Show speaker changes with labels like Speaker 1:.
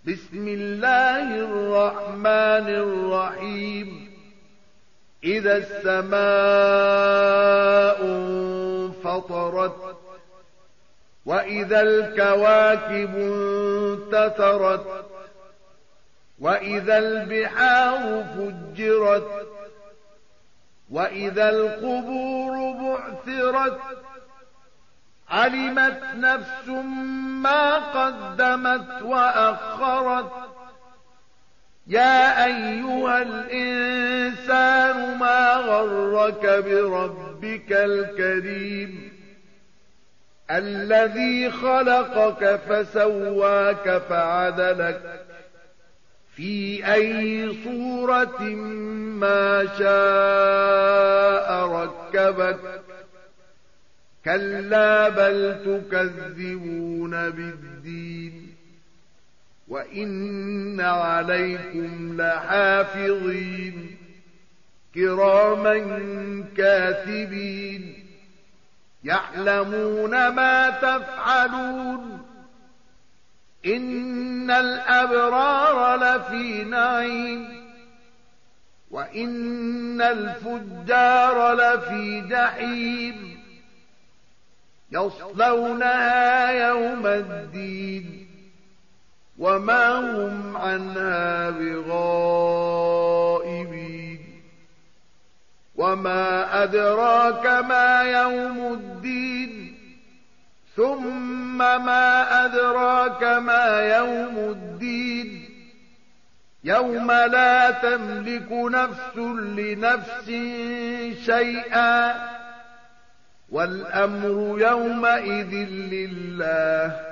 Speaker 1: بسم الله الرحمن الرحيم إذا السماء انفطرت وإذا الكواكب انتثرت وإذا البحار فجرت وإذا القبور بعثرت علمت نفس ما قدمت وأخرت يا أيها الإنسان ما غرك بربك الكريم الذي خلقك فسواك فعدلك في أي صورة ما شاء ركبك كلا بل تكذبون بالدين وإن عليكم لحافظين كراما كاتبين يعلمون ما تفعلون إن الأبرار لفي نعيم وإن الفجار لفي جحيم يصلونها يوم الدين وما هم عنها بغائبين وما أدراك ما يوم الدين ثم ما أدراك ما يوم الدين يوم لا تملك نفس لنفس شيئا والأمر يومئذ لله